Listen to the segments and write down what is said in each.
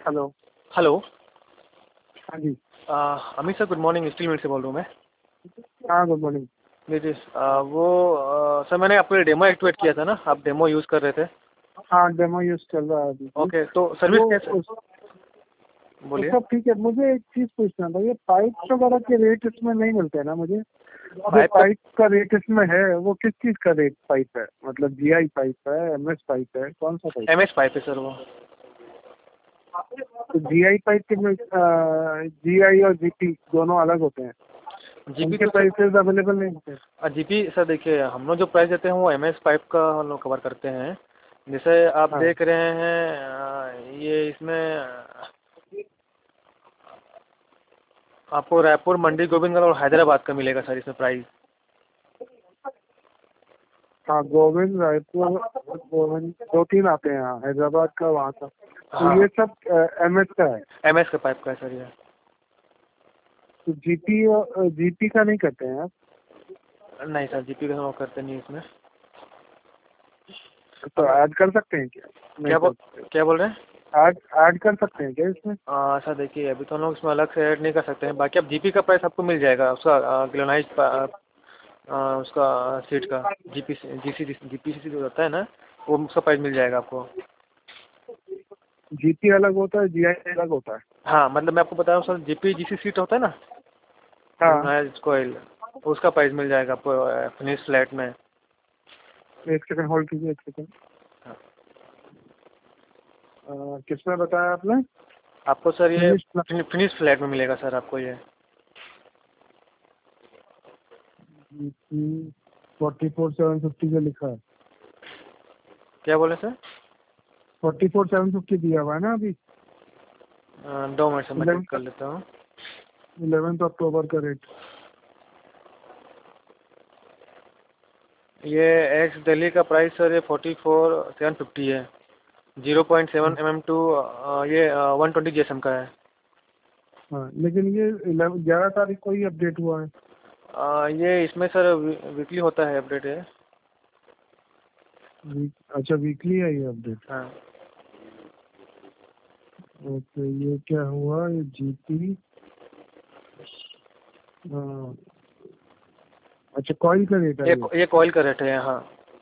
Hello. Hello. हाँ जी। Amit sir, good morning. Steel mill से बोल रहा हूँ मैं। हाँ, गुड मॉर्निंग। जी जी। सर, मैंने आपके लिए डेमो एक्टिवेट किया था ना, आप डेमो यूज़ कर रहे थे। हाँ, डेमो यूज चल रहा है अभी भी। ओके, तो सर्विस वो कैसे? उस बोलिए। सब ठीक है। मुझे एक चीज पूछना था, ये पाइप वगैरह के रेट इसमें नहीं मिलते हैं ना मुझे? जो पाइप का पाइप का रेट इसमें है वो किस चीज का रेट पाइप है? मतलब जीआई पाइप है, एमएस पाइप है, कौन सा पाइप? एमएस पाइप है सर वो। तो जीआई पाइप के में जीआई और जीपी दोनों अलग होते हैं, जीपी उनके तो सर, प्राइसेस अवेलेबल नहीं होते? जीपी सर देखिए, हम लोग जो प्राइस देते हैं वो एमएस पाइप का हम लोग कवर करते हैं। जैसे आप हाँ। देख रहे हैं, ये इसमें आपको रायपुर, मंडी, गोविंदगंज और हैदराबाद का मिलेगा सर इसमें प्राइस। हाँ, गोविंद, रायपुर, गोविंद दो तीन आते हैं, हाँ, हैदराबाद का वहाँ का। तो हाँ, ये सब एमएस का है। एमएस का पाइप का है सर ये। तो जीपी और जीपी का नहीं करते हैं आप? नहीं सर, जीपी का हम लोग करते नहीं इसमें। तो ऐड कर सकते हैं क्या? नहीं कर क्या बोल रहे हैं? ऐड कर सकते हैं क्या इसमें? सर देखिए, अभी तो हम लोग इसमें अलग से ऐड नहीं कर सकते हैं। बाकी अब जीपी का प्राइस आपको मिल जाएगा उसका, ग्लोनाइज उसका सीट का। जीपी जीपीसी जो होता है ना, वो उसका प्राइस मिल जाएगा आपको। जीपी अलग होता है, जीआई अलग होता है? हाँ, मतलब मैं आपको बता रहा हूँ सर, जीपी जीसी सीट होता है ना, हाँ। ग्लोनाइज कोयल, उसका प्राइस मिल जाएगा आपको फिनिश फ्लैट में। एक सेकंड होल्ड कीजिए, एक सेकंड। हाँ। किसमें बताया आपने? आपको सर ये फिनिश फिनिश फ्लैट में मिलेगा सर आपको ये। जीपी 44,750 का लिखा है। क्या बोले सर? 44,750 दिया हुआ है ना अभी? 2 मिनट से मैं चेक कर लेता हूँ। 11 अक्टूबर का रेट। ये एक्स दिल्ली का प्राइस सर ये 44,750 है। 0.7 mm टू ये 120 GSM का है। हाँ, लेकिन ये 11 तारीख को ही अपडेट हुआ है। ये इसमें सर वीकली होता है अपडेट है। अच्छा, वीकली है ये अपडेट? हाँ। ओके, ये क्या हुआ? ये जीपी, हाँ, अच्छा, कॉइल का रेट है ये? ये कॉइल का रेट है हाँ।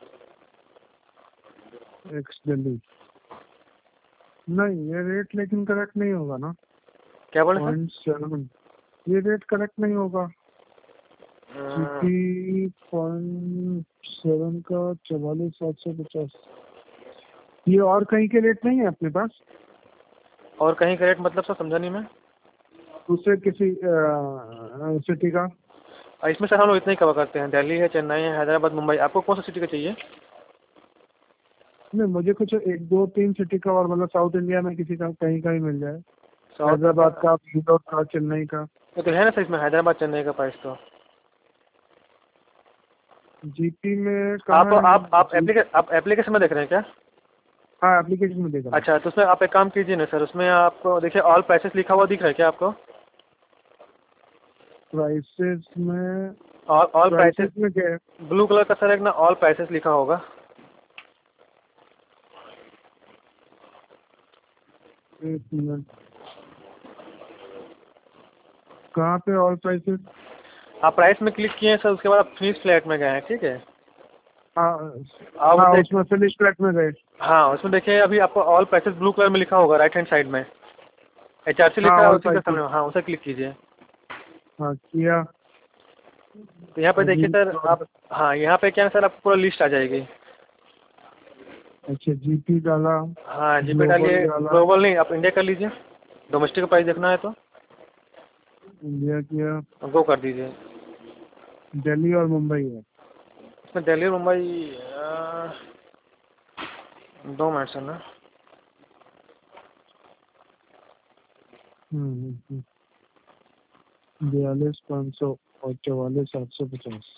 एक्स दिल्ली। नहीं, ये रेट लेकिन करेक्ट नहीं होगा ना? क्या बोले सर? 0.7, ये रेट करेक्ट नहीं होगा। अ, जीपी 0.7 का 44,750। ये और कहीं के रेट नहीं है अपने पास? और कहीं का रेट मतलब सर समझा नहीं मैं। दूसरे किसी सिटी का? इसमें सर हम लोग इतना ही कवर करते हैं। दिल्ली है, चेन्नई है, हैदराबाद, मुंबई। आपको कौन सा सिटी का चाहिए? नहीं, मुझे कुछ एक दो तीन सिटी का, और मतलब साउथ इंडिया में किसी का कहीं का ही मिल जाए। South Hyderabad India. का, बैंगलोर का, चेन्नई का। ये तो है ना सर इसमें, हैदराबाद चेन्नई का प्राइस तो। जीपी में आप कहाँ है? आप आप एप्लीकेशन में देख रहे हैं क्या? हाँ, एप्लीकेशन में देख रहा हूँ। अच्छा, तो उसमें आप एक काम कीजिए ना सर, उसमें आपको देखिए ऑल प्राइसेस लिखा हुआ दिख रहा है क्या आपको? प्राइसेस में? All prices. प्राइसेस में क्या है? ब्लू कलर का सर एक ना ऑल प्राइसेस लिखा होगा। एक मिनट, कहाँ पे ऑल प्राइसेस? आप प्राइस में क्लिक किए हैं सर, उसके बाद आप फिनिश फ्लैट में गए हैं, ठीक है। हाँ। आप हाँ, देख। उसमें फिनिश फ्लैट में गए। हाँ, उसमें देखिए अभी आपको ऑल प्राइसेस ब्लू कलर में लिखा होगा राइट हैंड साइड में। HRC हाँ, लिखा है ऑल उसी के प्राइसेस। सामने, हाँ उसे क्लिक कीजिए। हाँ, किया। तो यहाँ पे अभी देखिए सर आप, हाँ यहाँ पे क्या है सर, आपको पूरा लिस्ट आ जाएगी। अच्छा, जीपी डाला, हाँ, जीपे ग्लोबल डालिए। डाला, ग्लोबल नहीं, आप इंडिया कर लीजिए। डोमेस्टिक का प्राइस देखना है तो इंडिया किया। गो कर दीजिए। दिल्ली और मुंबई है। इसमें दिल्ली और मुंबई 2 मिनट सर ना। 42,500 और 44,750।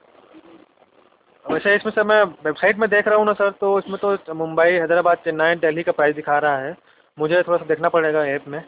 वैसे इसमें सर मैं वेबसाइट में देख रहा हूँ ना सर, तो इसमें तो मुंबई, हैदराबाद, चेन्नई, दिल्ली का प्राइस दिखा रहा है। मुझे थोड़ा सा देखना पड़ेगा ऐप में।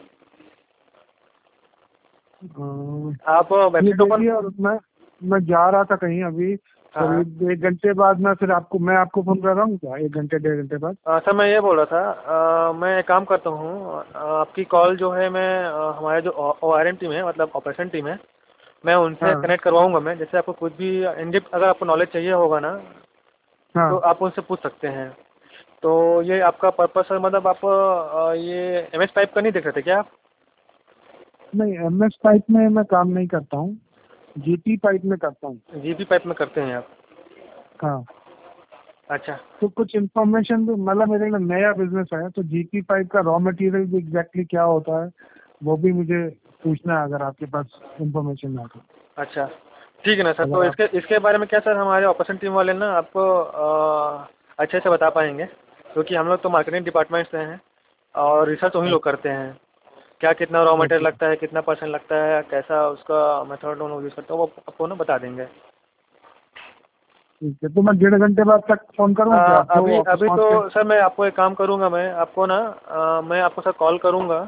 आप ये वेबसाइट ओपन। देखिए, और मैं जा रहा था कहीं अभी, हाँ हाँ। करीब 1 घंटे बाद मैं आपको फोन कर रहा हूँ क्या, 1 घंटे 1.5 घंटे बाद? सर मैं ये बोल रहा था, मैं एक काम करता हूँ, आपकी कॉल जो है मैं हमारे जो ORM टीम है, मतलब ऑपरेशन टीम है, मैं उनसे हाँ कनेक्ट करवाऊंगा। मैं जैसे आपको कुछ भी इन डिप्थ अगर आपको नॉलेज चाहिए होगा ना, हाँ। तो आप उनसे पूछ सकते हैं। तो ये आपका पर्पस है, मतलब आप ये MS पाइप का नहीं देख रहे थे क्या आप? नहीं, MS पाइप में मैं काम नहीं करता हूँ, GP पाइप में करता हूँ। GP पाइप में करते हैं आप? हाँ। अच्छा। तो कुछ इन्फॉर्मेशन भी, मतलब मेरे लिए नया बिजनेस है, तो GP पाइप का रॉ मटेरियल भी एग्जैक्टली क्या होता है वो भी मुझे पूछना है, अगर आपके पास इन्फॉर्मेशन है तो। अच्छा ठीक है ना सर, तो अगर आप। इसके बारे में क्या सर, हमारे ऑपरेशन टीम वाले ना आपको अच्छे से बता पाएंगे, क्योंकि हम लोग तो मार्केटिंग डिपार्टमेंट से हैं और रिसर्च वही लोग करते हैं। क्या कितना रॉ मटेरियल ओके, लगता है, कितना परसेंट लगता है, कैसा उसका मेथड उन लोग यूज़ करते हैं, वो आपको ना बता देंगे। ठीक है, तो मैं 1.5 घंटे बाद तक फोन करूँ क्या आपको, अभी ऑफिस अभी पहुँच तो के? सर मैं आपको एक काम करूँगा, मैं आपको ना मैं आपको सर कॉल करूँगा।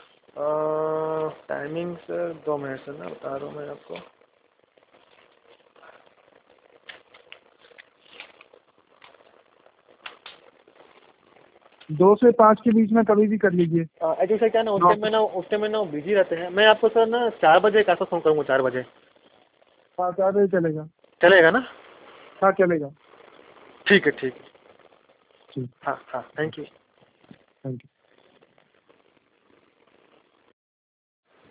टाइमिंग सर 2 मिनट सर, ना बता रहा हूँ मैं आपको। 2 से 5 के बीच में कभी भी कर लीजिए। एक्चुअली सर क्या ना, मैं ऑफिस। उस टाइम में ना बिजी रहते हैं। मैं आपको सर ना 4 बजे का फोन करूँगा, 4 बजे। हाँ, 4 बजे चलेगा। चलेगा ना? हाँ, चलेगा। ठीक है, ठीक है। ठीक। हाँ हाँ, थैंक यू। Thank you.